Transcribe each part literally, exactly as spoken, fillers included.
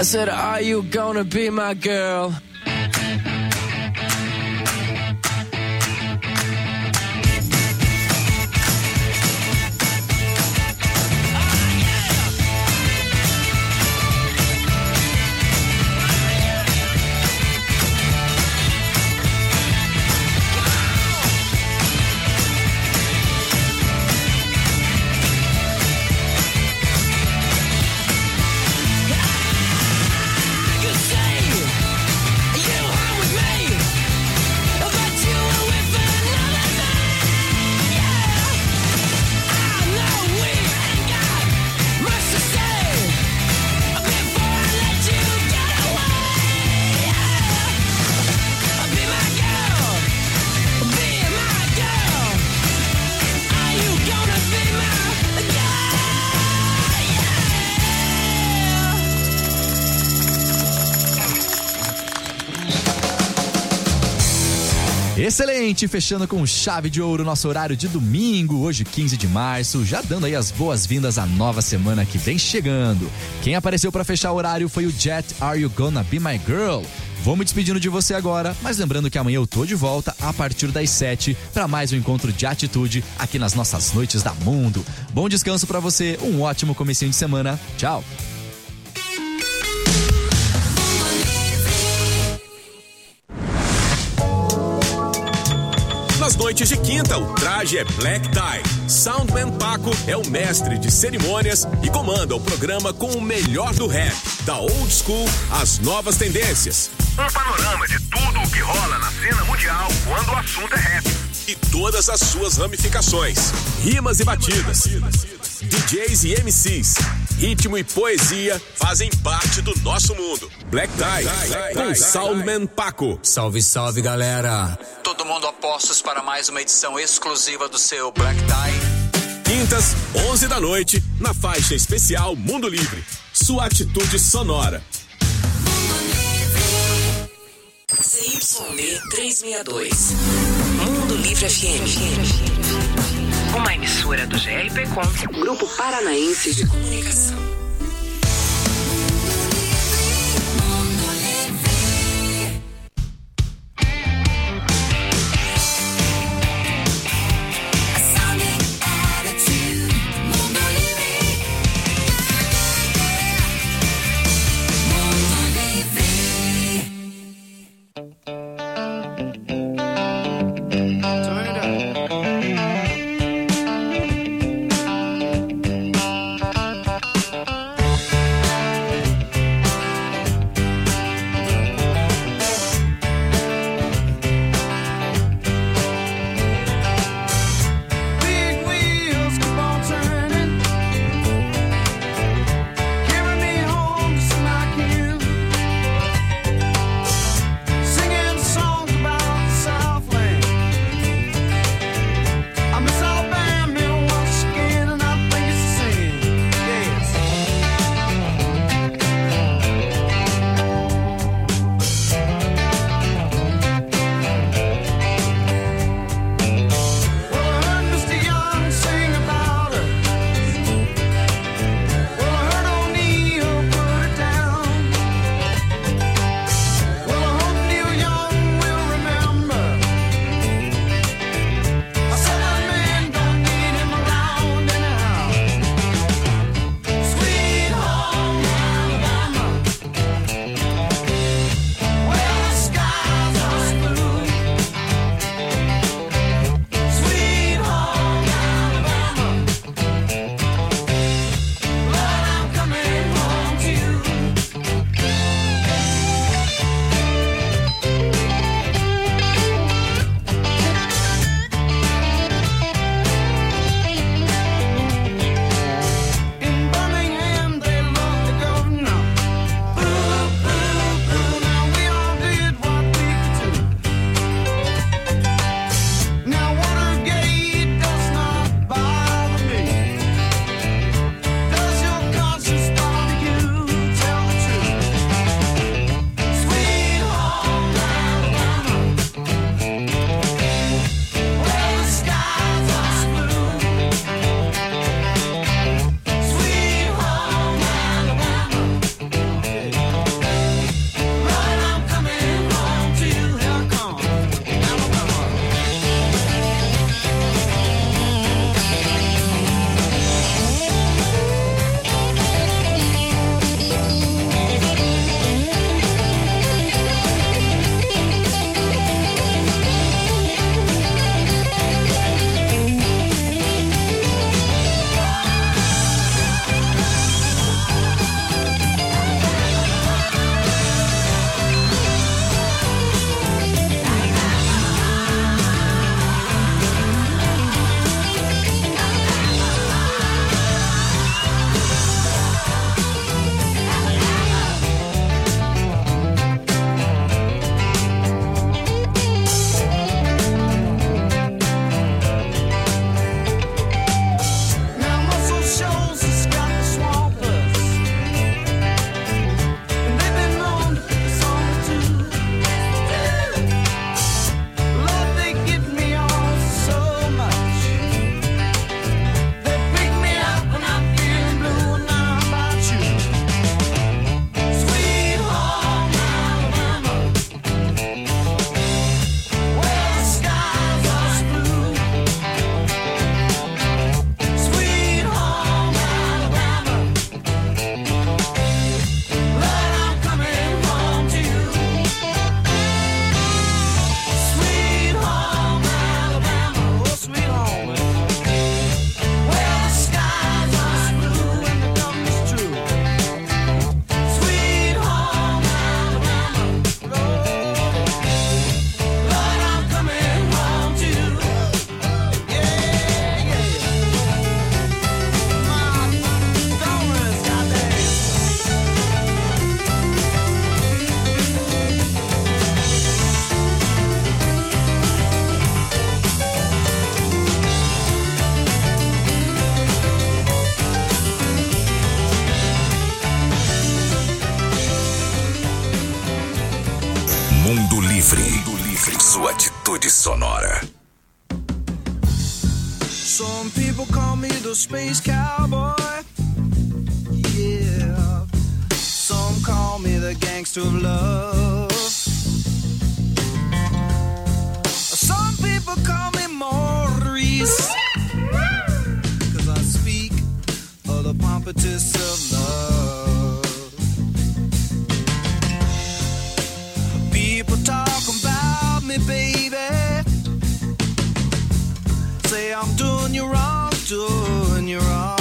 I said, are you gonna be my girl? Excelente, fechando com chave de ouro nosso horário de domingo, hoje quinze de março, já dando aí as boas-vindas à nova semana que vem chegando. Quem apareceu para fechar o horário foi o Jet, Are You Gonna Be My Girl? Vou me despedindo de você agora, mas lembrando que amanhã eu tô de volta a partir das sete para mais um encontro de atitude aqui nas nossas noites da Mundo. Bom descanso para você, um ótimo comecinho de semana. Tchau! Nas noites de quinta, o traje é Black Tie. Soundman Paco é o mestre de cerimônias e comanda o programa com o melhor do rap, da old school às novas tendências. Um panorama de tudo o que rola na cena mundial quando o assunto é rap. E todas as suas ramificações, rimas e batidas. D Js e M Cs, ritmo e poesia fazem parte do nosso mundo. Black Tie, com Soundman Paco. Salve, salve, galera. Todo mundo a postos para mais uma edição exclusiva do seu Black Tie. Quintas, onze da noite, na faixa especial Mundo Livre. Sua atitude sonora. C Y D trezentos e sessenta e dois. Mundo Livre F M. Uma emissora do G R P Com, Grupo Paranaense de Comunicação. Mundo Livre. Mundo Livre. Sua atitude sonora. Some people call me the space cowboy. Yeah. Some call me the gangster of love. Some people call me Maurice, 'cause I speak of the pompatus of love. People talk about me, baby, say I'm doing you wrong, doing you wrong.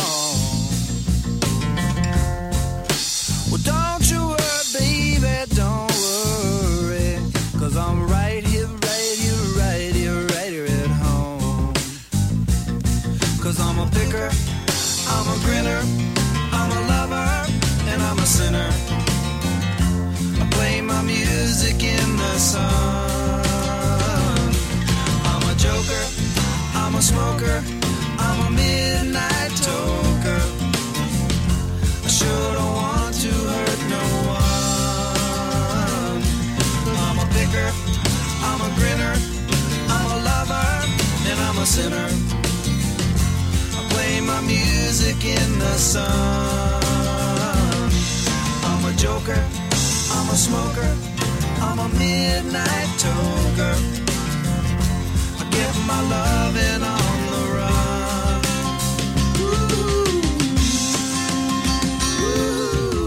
Well, don't you worry, baby, don't worry, 'cause I'm right here, right here, right here, right here at home. 'Cause I'm a picker, I'm a grinner, I'm a lover, and I'm a sinner. I play my music in the sun. I'm a joker, I'm a smoker, I'm a midnight toker. I sure don't want to hurt no one. I'm a picker, I'm a grinner, I'm a lover, and I'm a sinner. I play my music in the sun. I'm a joker, I'm a smoker, I'm a midnight toker. I get my loving on the run. Ooh, ooh.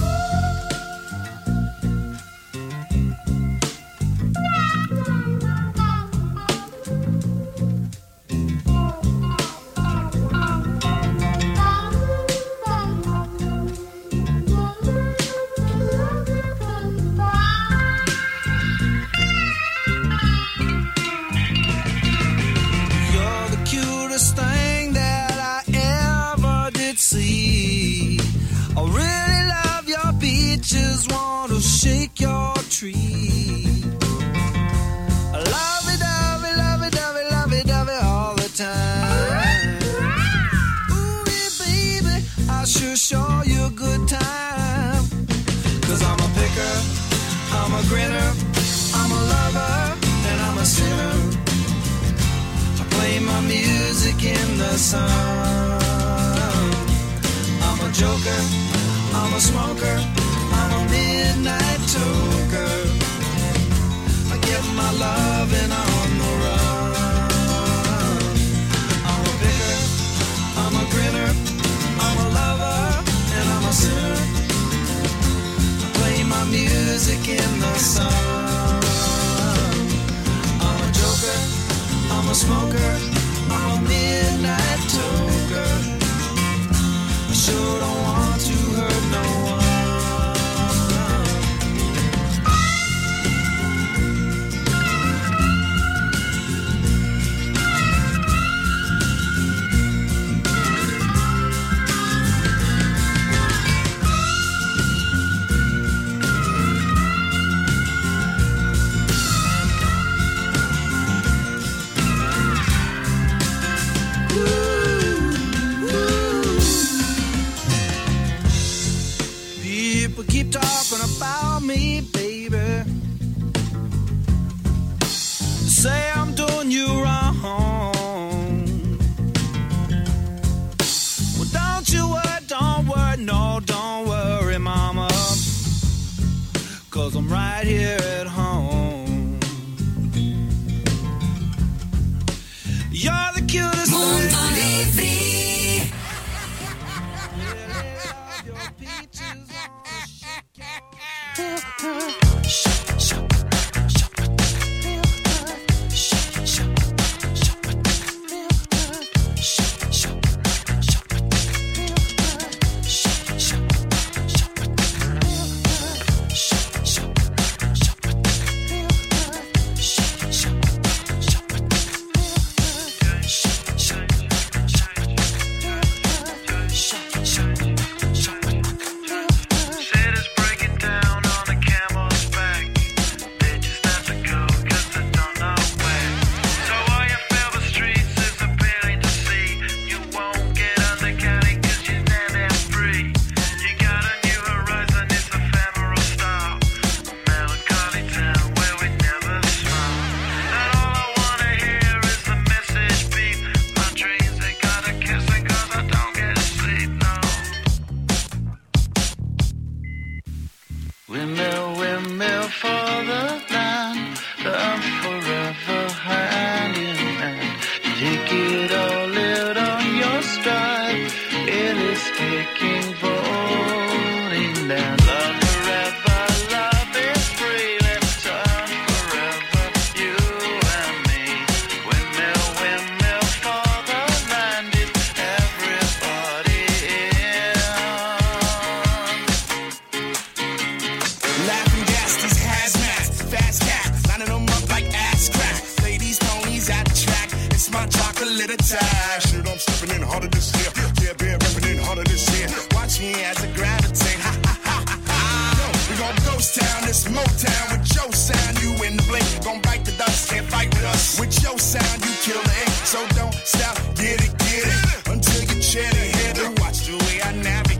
You're the cutest thing that I ever did see. I really love your beaches, want to shake your tree. I love it, love it, love it, love it, love it, love it all the time. Ooh, yeah, baby, I sure show you a good time. 'Cause I'm a picker, I'm a grinner, I'm a lover, and I'm a sinner. I play my music in the sun. I'm a joker, I'm a smoker, I'm a midnight toker. I get my loving on the run. I'm a picker, I'm a grinner, I'm a lover, and I'm a sinner. I play my music in the sun. I'm a joker, I'm a smoker, I'm a midnight toker. I sure don't want to hurt no one. People keep talking about me, baby. Say I'm doing you wrong. Well, don't you worry, don't worry, no, don't worry, mama. 'Cause I'm right here at home. You're the cutest Mundo thing. Livre. Shut little tired. Shit, I'm stepping in harder this year. Yeah, been repping in harder this year. Watch me as I gravitate. Ha ha ha ha ha. Yo, we gon' ghost town, this Motown with your sound. You in the blink, gon' bite the dust, can't fight with us. With your sound, you kill the ink. So don't stop, get it, get it until you chat it, hit it. Watch the way I navigate.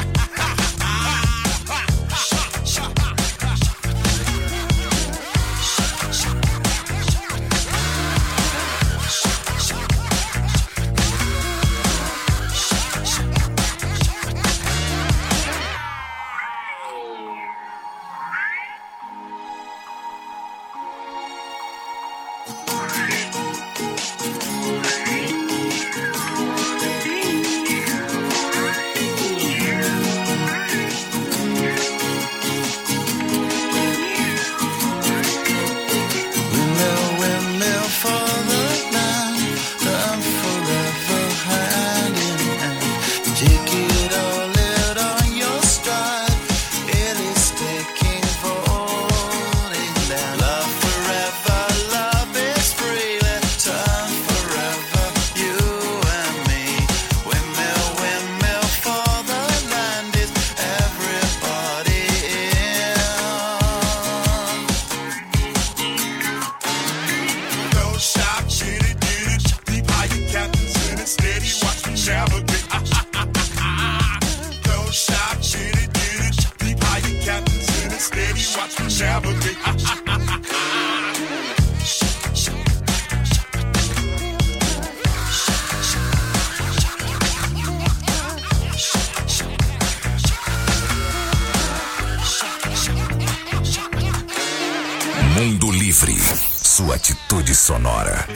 Mundo Livre, sua atitude sonora.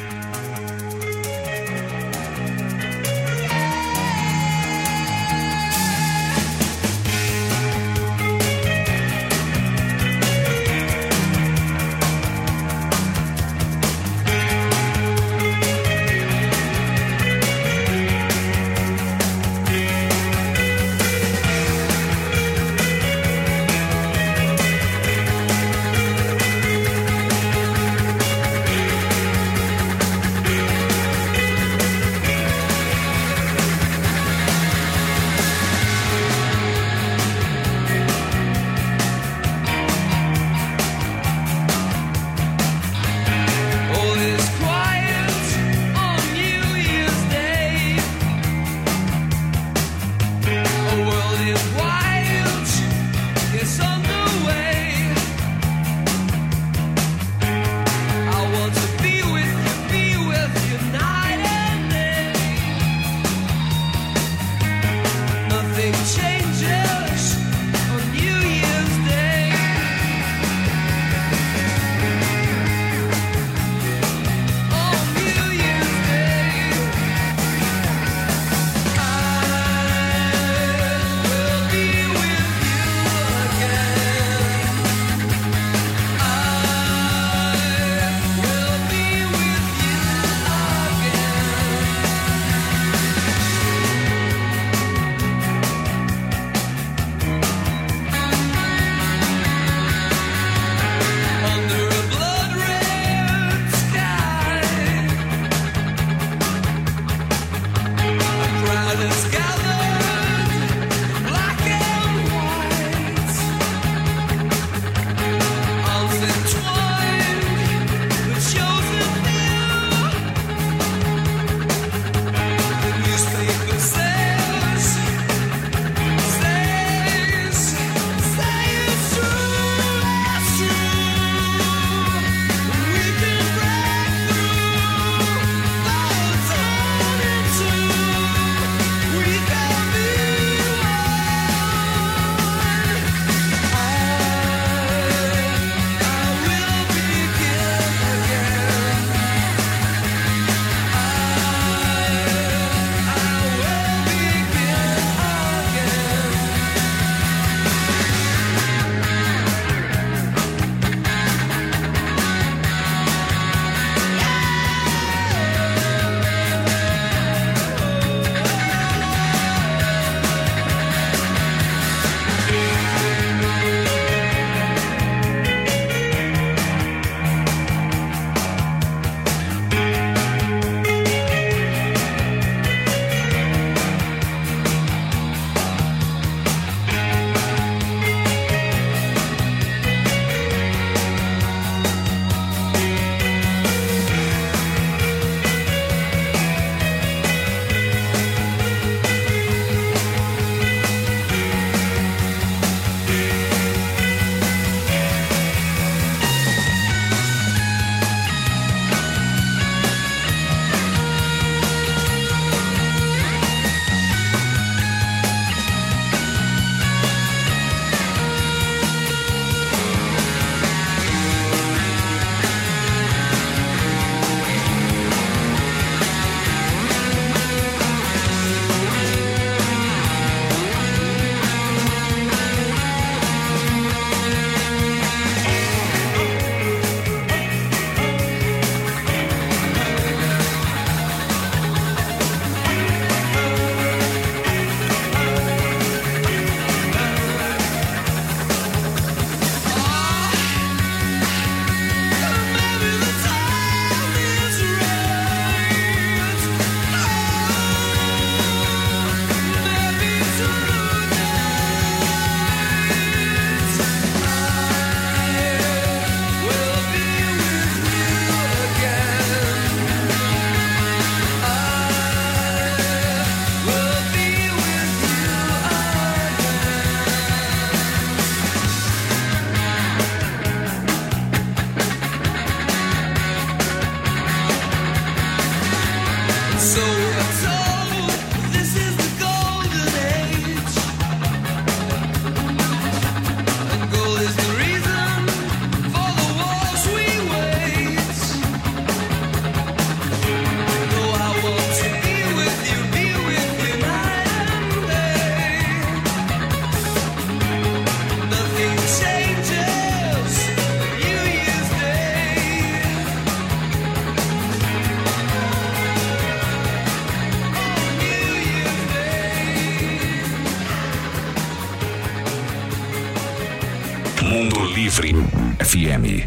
Livre F M.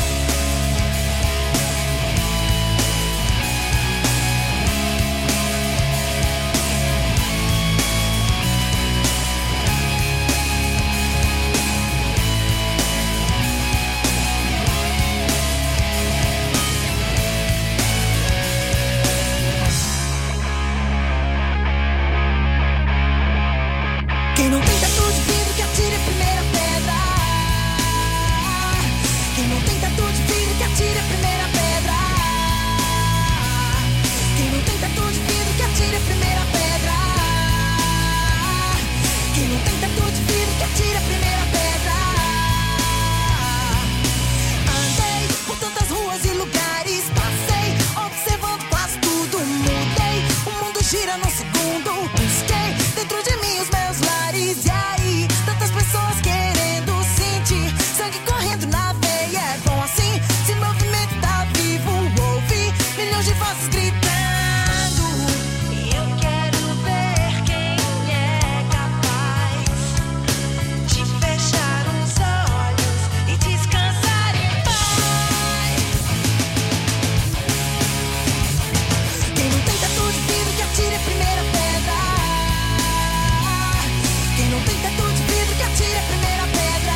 Quem não tem tatu de vidro que atire a primeira pedra. Quem não tem tatu de vidro que atire a primeira pedra. Quem não tem tatu de vidro que atire a primeira pedra. Quem não tem tatu de vidro que atire a primeira pedra. Andei por tantas ruas e lugares, passei observando quase tudo. Mudei, o mundo gira num segundo. Busquei dentro de mim os meus lares. E aí, tantas pessoas querendo sentir sangue correndo na veia. É bom assim, se movimento tá vivo. Ouvi milhões de vozes gritando. Eu quero ver quem é capaz de fechar os olhos e descansar em paz. Quem não tem tatu de vidro que atire a primeira pedra. Quem não tem tatu de vidro que atire a primeira pedra.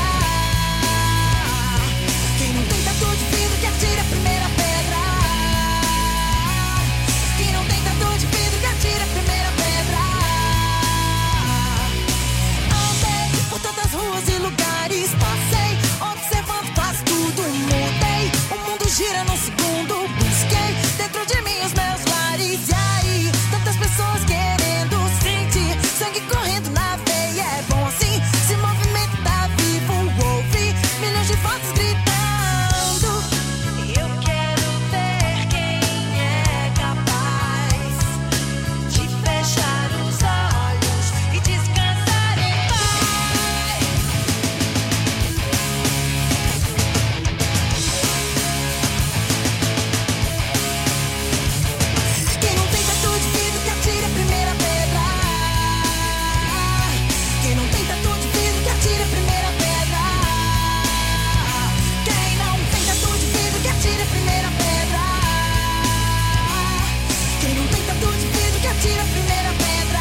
Quem não tem tatu de vidro que atire a primeira pedra. Quem não tem tatu de vidro que atire a primeira pedra. Andei por tantas ruas e lugares, passei observando quase tudo. Mudei, o mundo gira num segundo. Busquei dentro de mim os meus lares. E aí, tantas pessoas querendo sentir sangue correndo na veia. É bom assim, se movimento tá vivo. Ouvi milhões de vozes gritando. Eu quero ver quem é capaz de fechar os olhos e descansar em paz. Quem não tem tatu de vidro que atire a primeira pedra. Quem não tem tatu de vidro que atire a primeira pedra. Quem não tem tatu de vidro que atire a primeira pedra. Quem não tem tatu de vidro que atire a primeira pedra.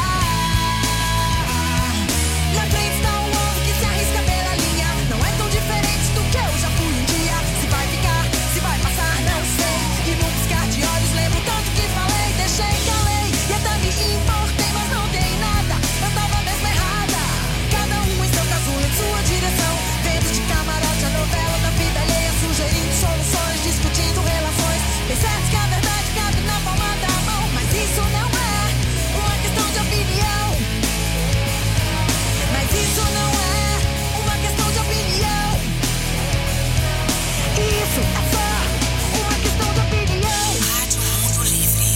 Na frente está um ovo que se arrisca pela linha. Não é tão diferente do que eu já fui um dia. Se vai ficar, se vai passar, não sei. E no piscar de olhos lembro tanto que falei. Deixei, calei e até me importei, mas não dei nada. Eu tava mesmo errada. Cada um em seu casulo, em sua direção. Vendo de camarote a novela da vida alheia, sugerindo soluções, discutindo relações. Bem certo que a verdade cabe na palma da mão, mas isso não é uma questão de opinião. Mas isso não é uma questão de opinião. Isso é só uma questão de opinião. Rádio Mundo Livre.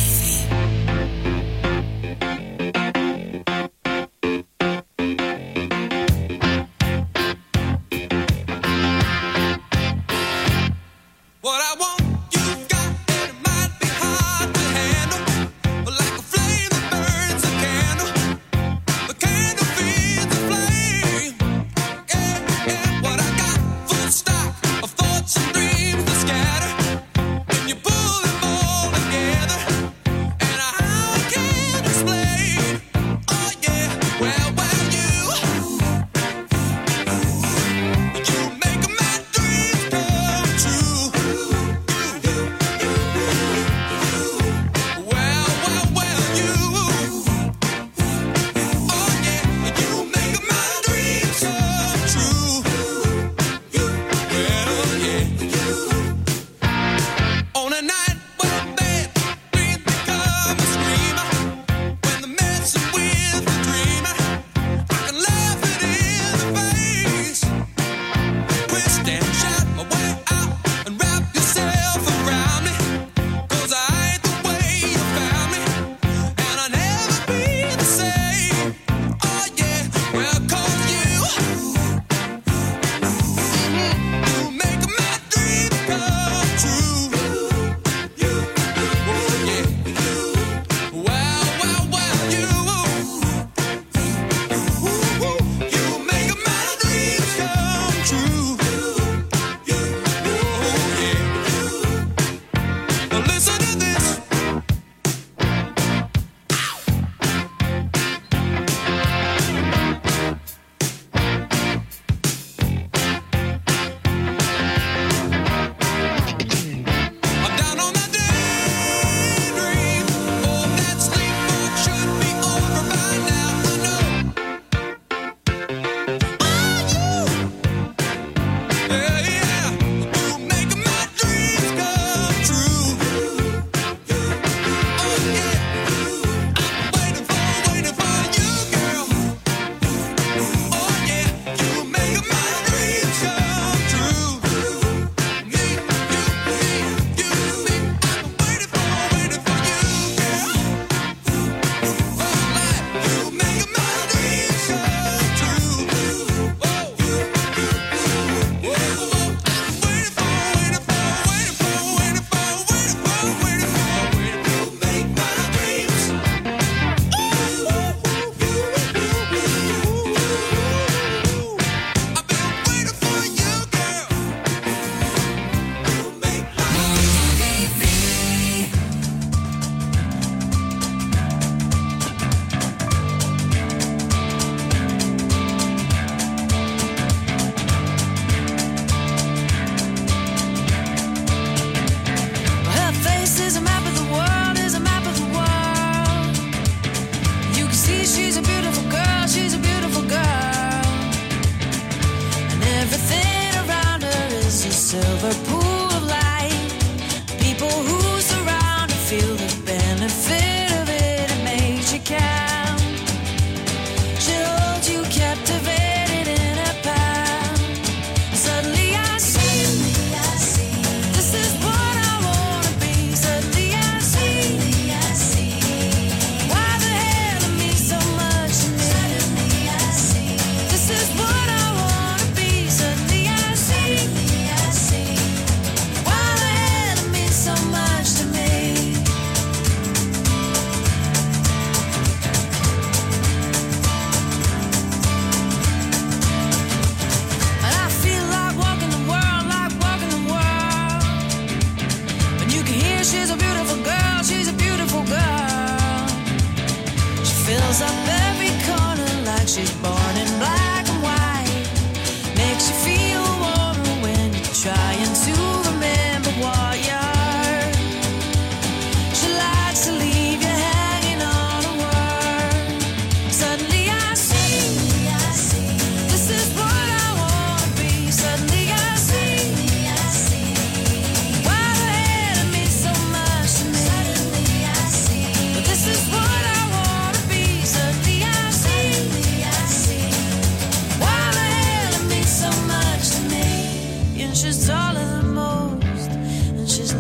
What I want, you've got, and it might be hard to handle. But like a flame that burns a candle, the candle feeds the flame. Yeah, yeah, what I got, full stock of thoughts and dreams that scatter. When you pull them all together, and how I can't explain. Oh yeah, well, well, you, you make my dreams come true. You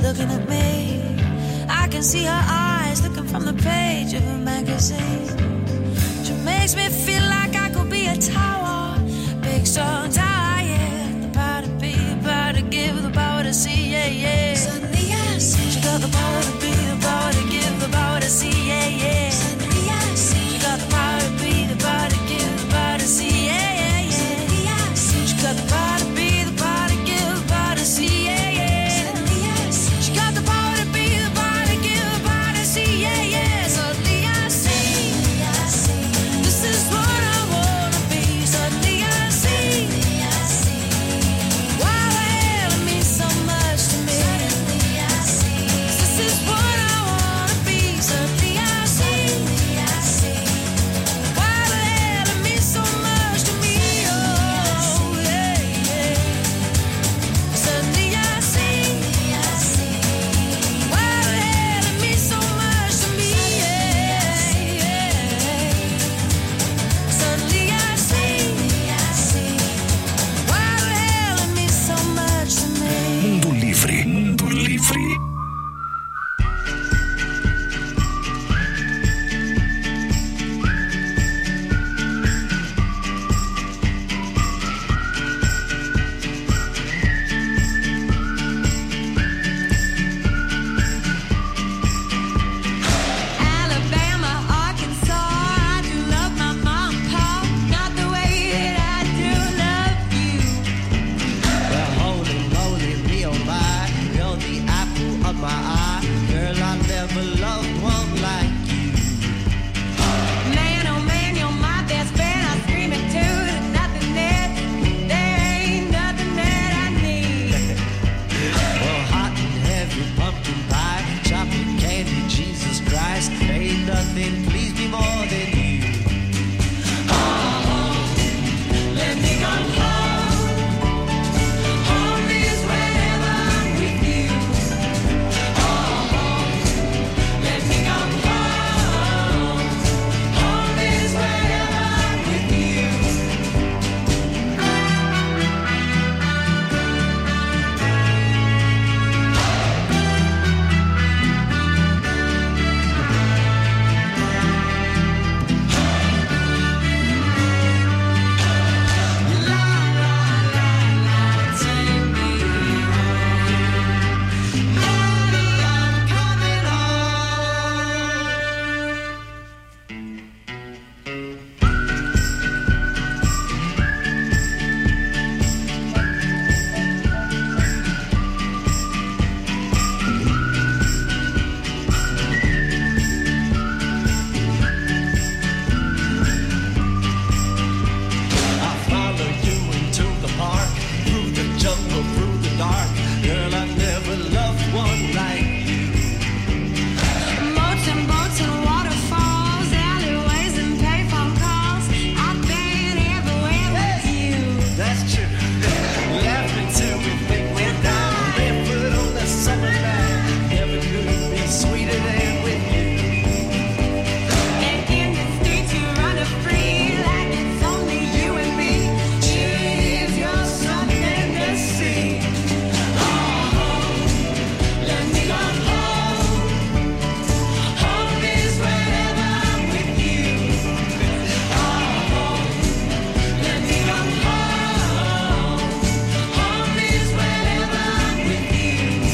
looking at me. I can see her eyes looking from the page of a magazine. She makes me feel like I could be a tower, big strong tower, yeah. The power to be, the power to give, the power to see, yeah, yeah. Suddenly I see she got the power to be, the power to give, the power to see, yeah, yeah. Suddenly I see she got the power to be, the power to give, the power to see, yeah, yeah, yeah. Suddenly I see she got the power to be, the power to give, the power to see, yeah, yeah. Suddenly I see she got the power to be, the power to give, the power to see, yeah, yeah. Suddenly I see, I see. This is what I wanna be. Suddenly I see, I see. Why the hell it means so much to me. Suddenly I see. This is what I wanna be. Suddenly I see, I see. Why the hell it means so much to me. Oh, yeah, yeah. Suddenly I see, I see. Why the hell it means so much to me. Yeah, yeah. Suddenly I see, I see. Why the hell it means so much to me. Mundo Livre, Mundo Livre. Alabama, Arkansas, I do love my mom and pop, not the way that I do love you. Well, holy moly, me oh my, you're the apple of my eye. Girl, I never loved one like you. Man, oh man, you're my best friend. I scream it too. There's nothing that, there ain't nothing that I need. Well, hot and heavy pumpkin pie, chocolate candy, Jesus Christ. Ain't nothing please me more than you. Let me come home. Home is wherever I'm with you. Oh, let me come home. Home is wherever I'm with you. Take me home. Mommy, I'm coming home. I follow you into the park, through the jungle, through the dark. Girl, I never loved one like you. Boats and boats and waterfalls, alleyways and payphone calls. I've been everywhere with you. That's true. Laughing till we think we're down, barefoot on the summer night. Never could be sweeter than with you. And in the streets you run a free like it's only you and me. If you're something to see. Oh, let me come home. Home is wherever I'm with you. Oh, let me come home. Home is wherever I'm with you.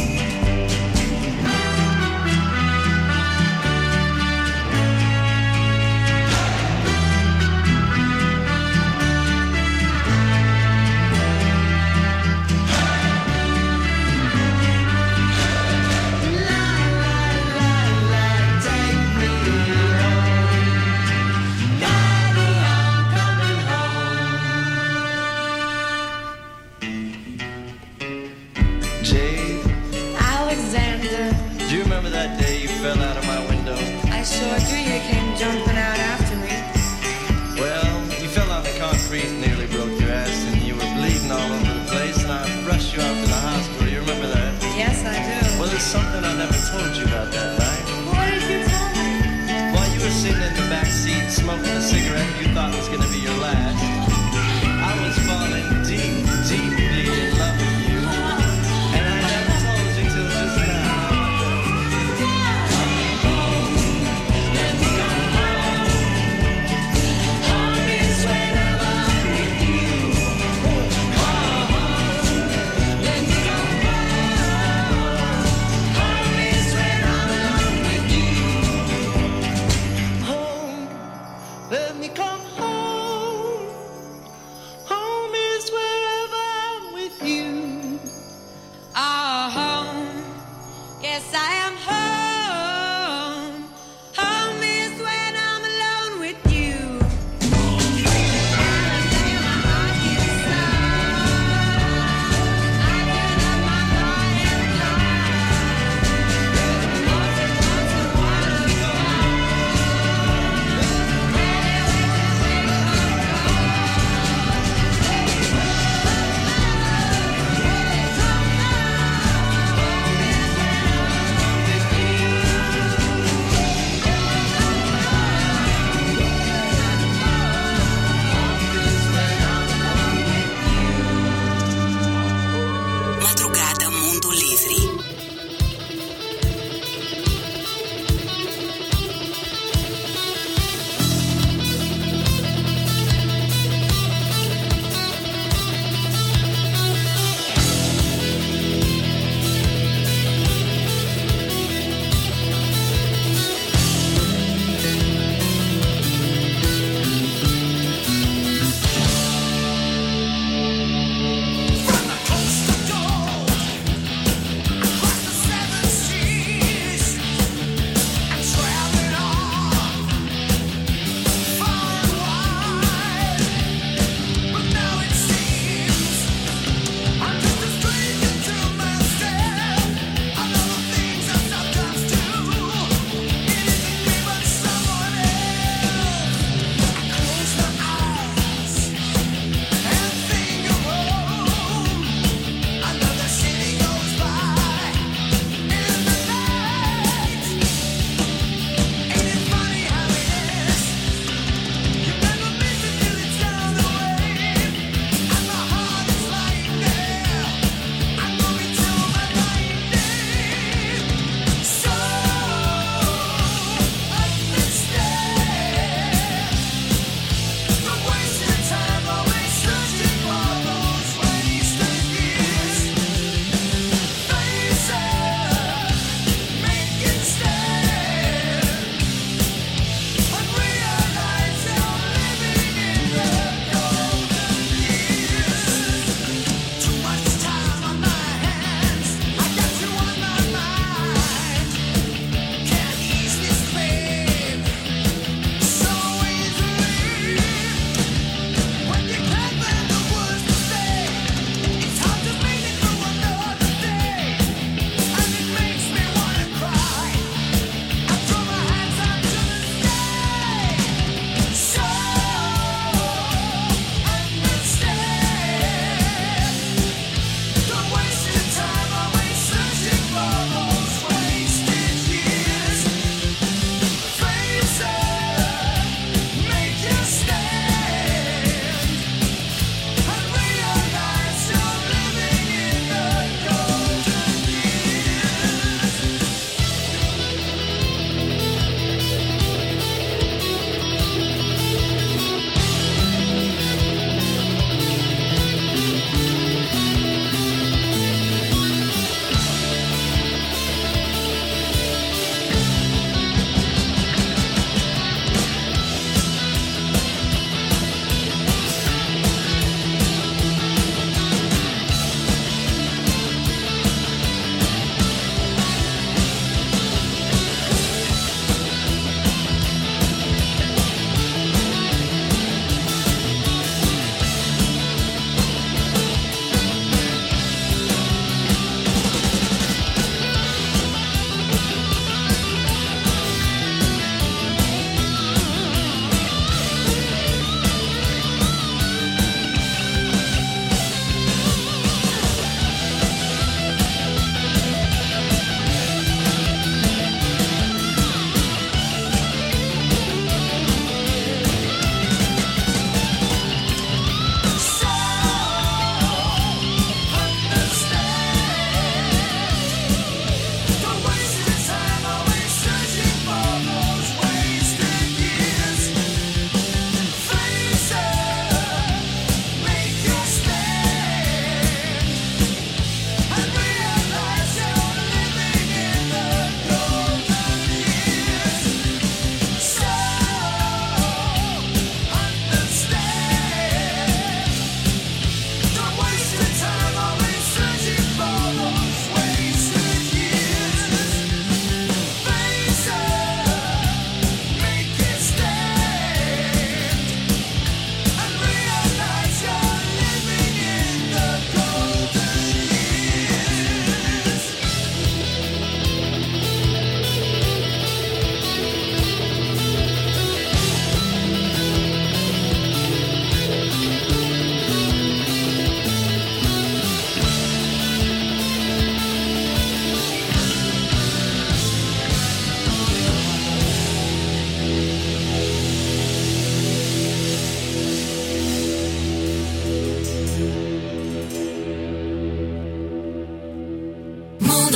Jade, Alexander, do you remember that day you fell out of my window? I sure do. You came jumping out after me. Well, you fell on the concrete and nearly broke your ass, and you were bleeding all over the place, and I rushed you out to the hospital. You remember that? Yes, I do. Well, there's something I never told you about that night. What did you tell me? While you were sitting in the back seat smoking a cigarette you thought was going to be your last, I was falling deep, deeply in love with you. And I never told you till just now.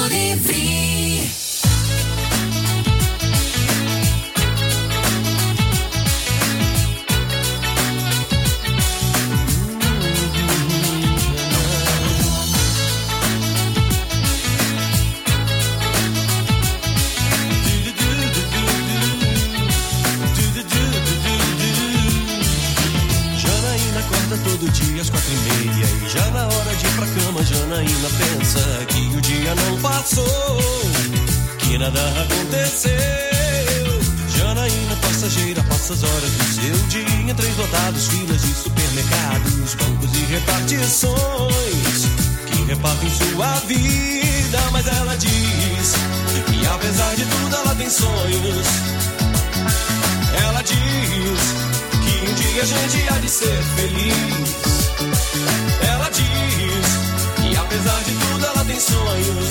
Livre. Todo dia às quatro e meia e já na hora de ir pra cama, Janaína pensa que o dia não passou, que nada aconteceu. Janaína passageira passa as horas do seu dia em trens lotados, filas de supermercados, bancos e repartições que repartem sua vida. Mas ela diz que apesar de tudo ela tem sonhos. Ela diz um dia a gente há de ser feliz. Ela diz que apesar de tudo ela tem sonhos.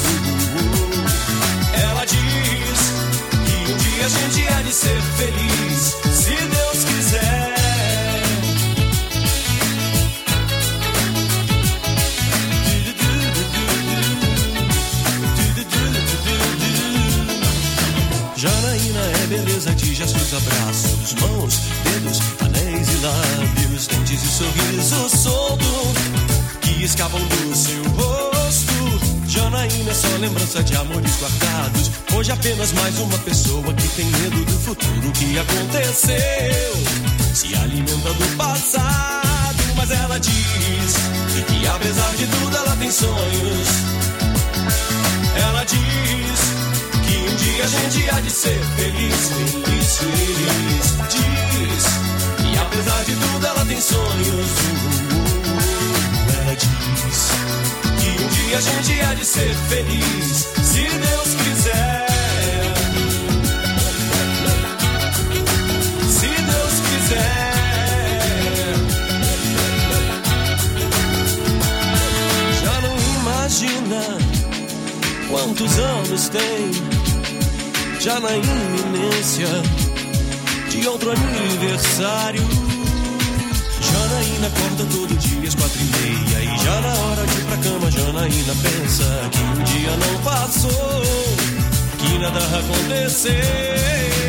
Ela diz que um dia a gente há de ser feliz, se Deus quiser. Janaína é beleza de gestos, abraços, mãos, dedos, anéis e lábios, dentes e sorriso solto que escapam do seu rosto. Janaína é só lembrança de amores guardados. Hoje apenas mais uma pessoa que tem medo do futuro que aconteceu. Se alimenta do passado, mas ela diz que apesar de tudo ela tem sonhos. Ela diz que um dia a gente há de ser feliz, feliz, feliz. Diz que apesar de tudo ela tem sonhos. Ela diz que um dia a gente há de ser feliz, se Deus quiser. Se Deus quiser. Já não imagina quantos anos tem, já na iminência de outro aniversário. Janaína acorda todo dia às quatro e meia e já na hora de ir pra cama, Janaína pensa que um dia não passou, que nada aconteceu.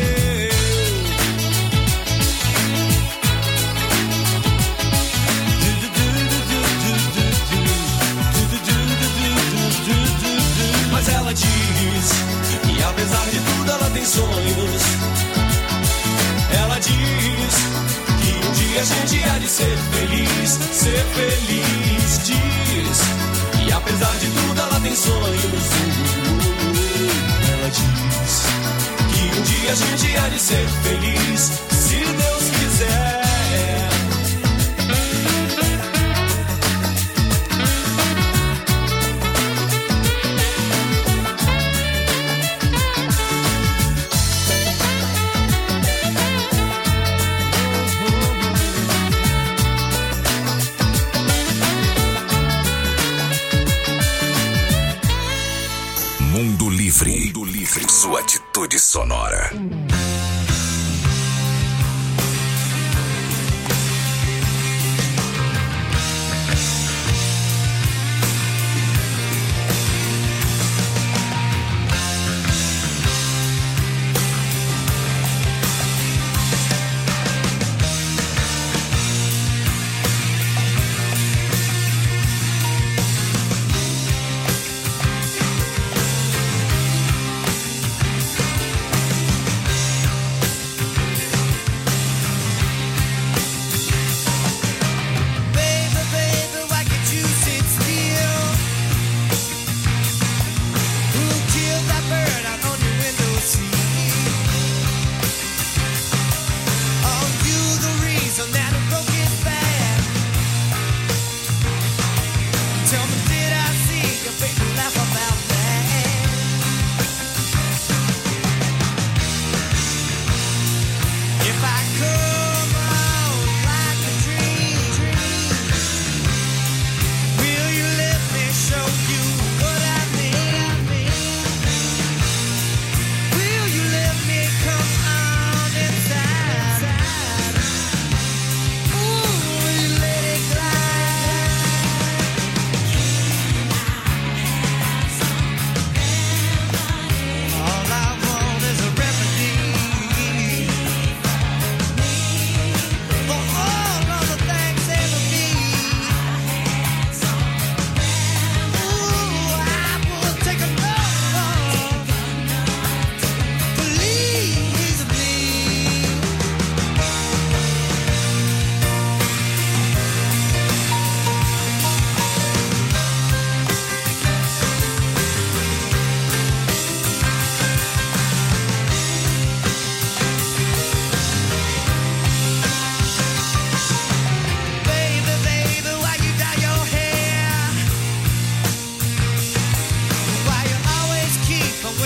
Mas ela diz que apesar de tudo ela tem sonhos. Ela diz que um dia a gente há de ser feliz, ser feliz. Diz que apesar de tudo ela tem sonhos. Ela diz que um dia a gente há de ser feliz, se Deus quiser. Mundo Livre. Mundo Livre. Sua atitude sonora.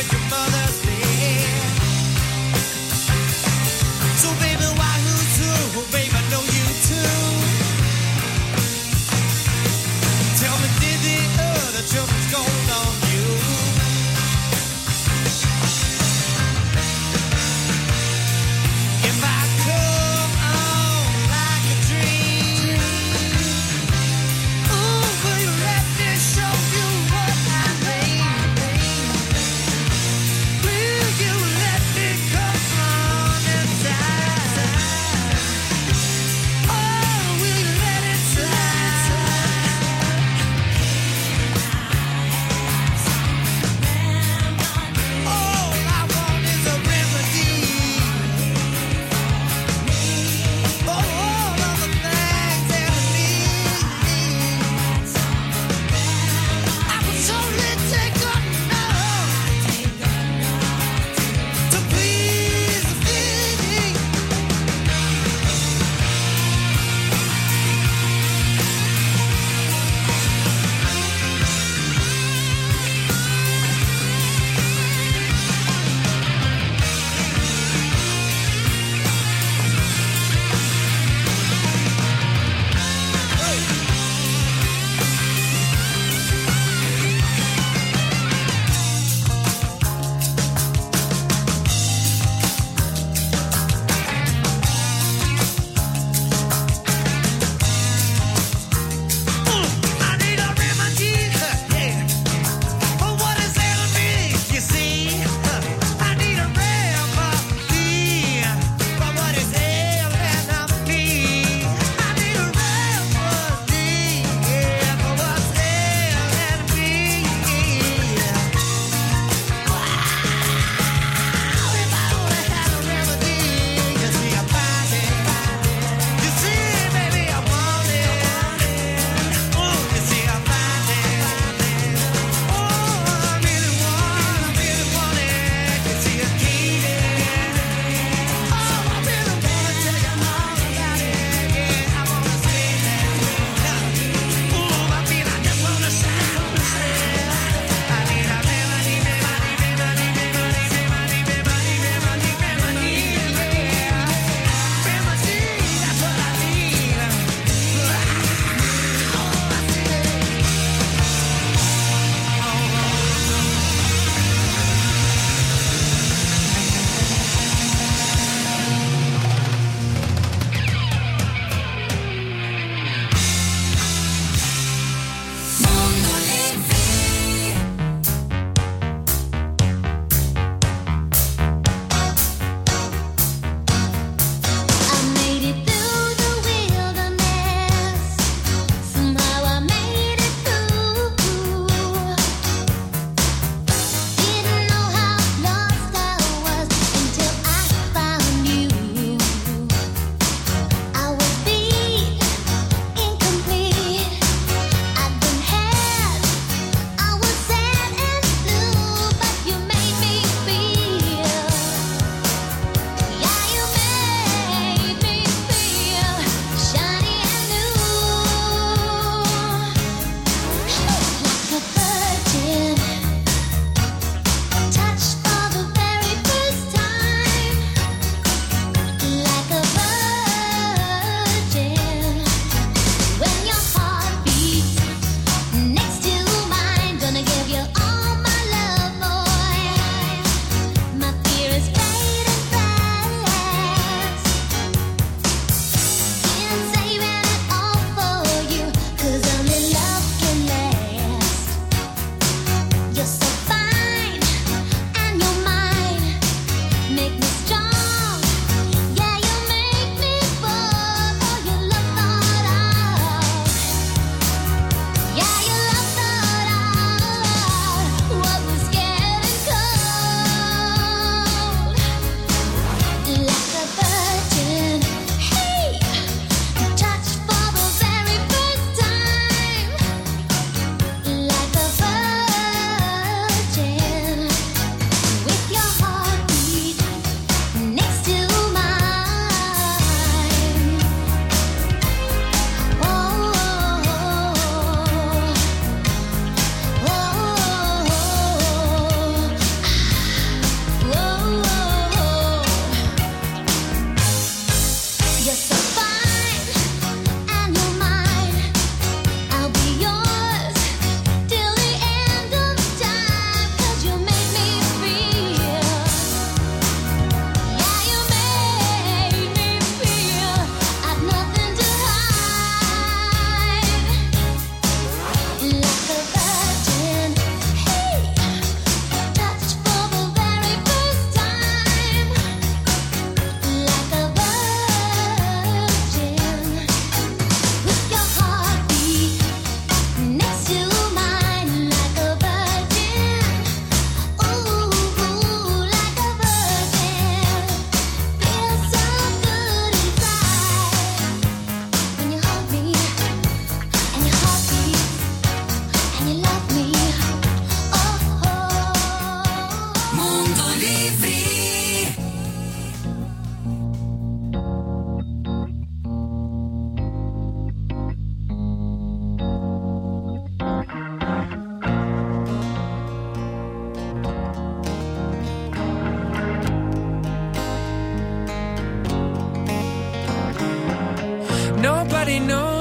that your mother's dead. So baby, why who's who? Oh, baby, I know you too. Tell me, did the other children's gold on you? If I come on like a dream, ooh, will you let me show you what I mean?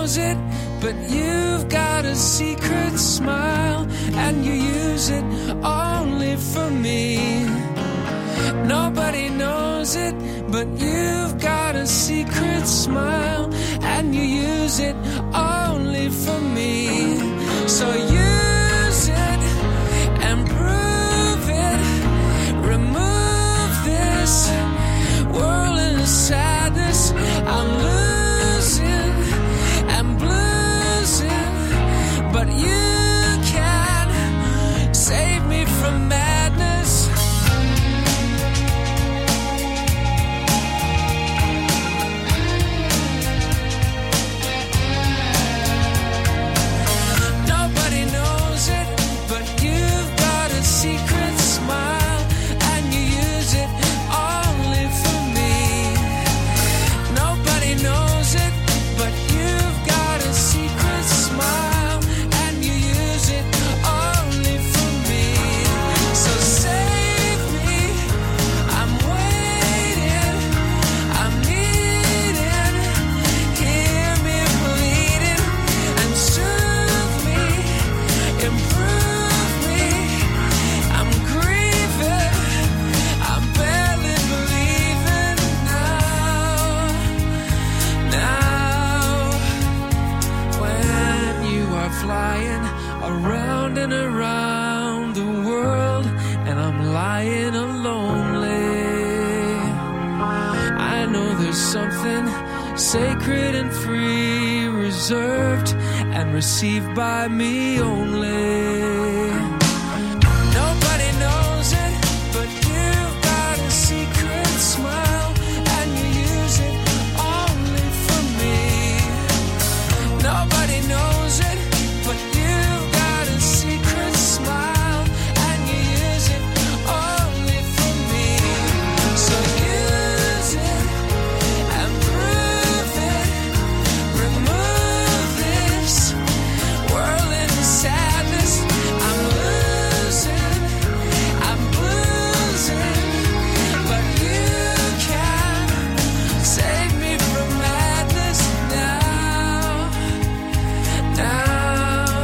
knows it, but you've got a secret smile, and you use it only for me. Nobody knows it, but you've got a secret smile, and you use it only for me. So use it and prove it. Remove this whirling of sadness. I'm losing and bluesing, but you can save me from madness. Nobody knows it, but you've got a secret smile, and you use it only for me. Nobody knows it, but you've got a secret smile, and you use it only for me. So save me, I'm waiting, I'm needing, hear me bleeding, and soothe me, improve me. I'm grieving, I'm barely believing now, now. When you are flying around and around the world, and I'm lying lonely, I know there's something sacred and free, reserved and received by me only. Nobody knows it, but you've got a secret smile, and you use it only for me. Nobody knows it, but you've got a secret smile, and you use it only for me. So use it and prove it. Remove this whirling sadness. I'm losing, I'm losing, but you can save me from madness now, now.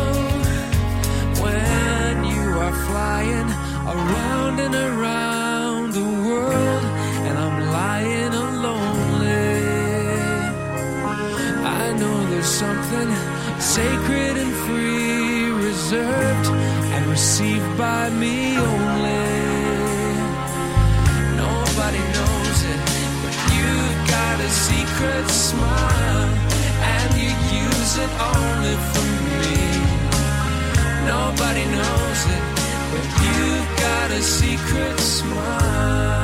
When you are flying around and around the world, and I'm lying lonely, I know there's something sacred and free, reserved and received by me only. Nobody knows it, but you've got a secret smile, and you use it only for me. Nobody knows it, but you've got a secret smile.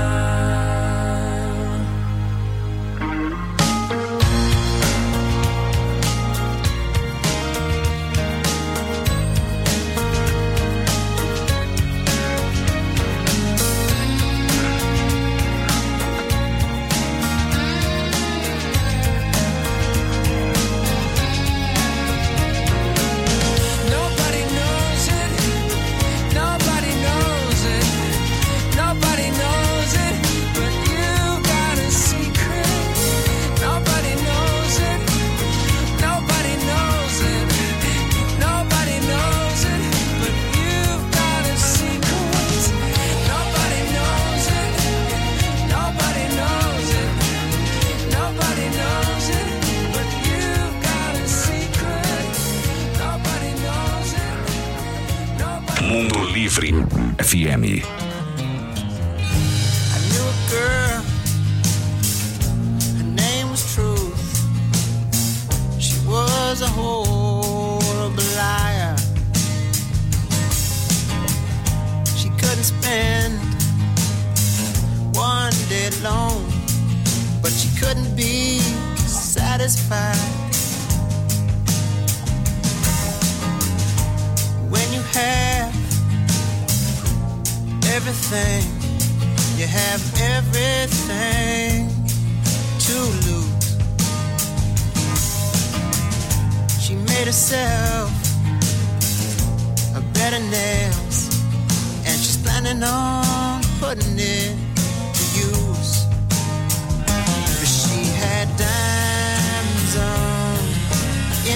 Nobody knows it, nobody knows it, nobody knows it, but you got a secret. Nobody knows it, nobody knows it, nobody knows it, but you've got a secret. Nobody knows it, nobody knows it, nobody knows it, but you've got a secret. Nobody knows it, nobody. Mundo Livre F M. I knew a girl, her name was Truth. She was a horrible liar. She couldn't spend one day alone, but she couldn't be satisfied. When you have everything, you have everything to lose. She made herself a bed of nails, and she's planning on putting it to use. But she had diamonds on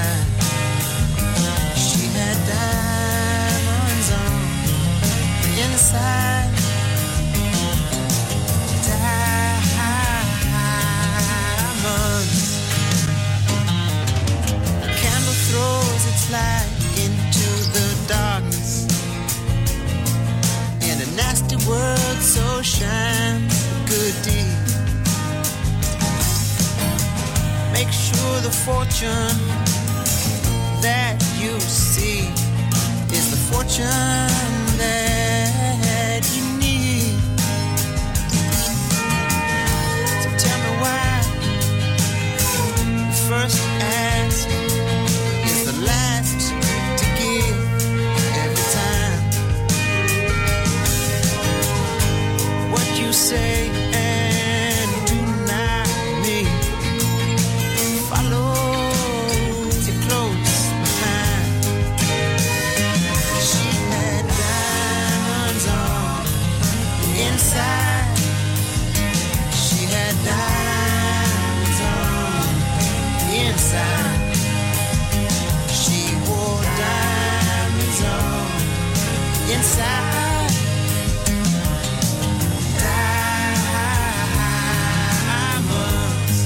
shine. She had diamonds on the inside. Diamonds. A candle throws its light into the darkness. In a nasty world, so shines a good deed. Make sure the fortune that you see is the fortune that you need. So tell me why the first ask is the last to give every time. What you say and do not mean follows you close behind. She had diamonds on inside. She had diamonds on inside. She wore diamonds on inside. Diamonds.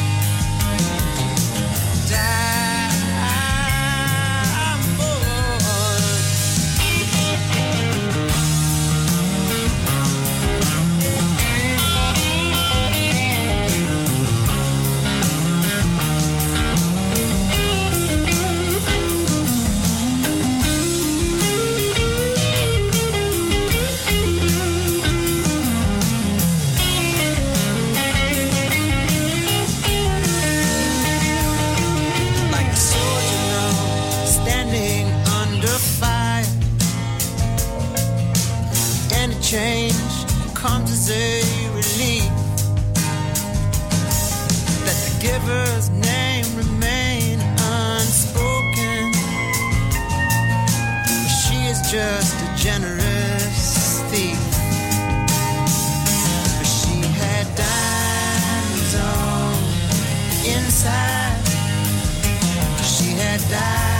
Like a soldier now, standing under fire. Any change comes as a relief. Let the giver's name remain unspoken. She is just a generous thief. But she had diamonds on inside. She had died.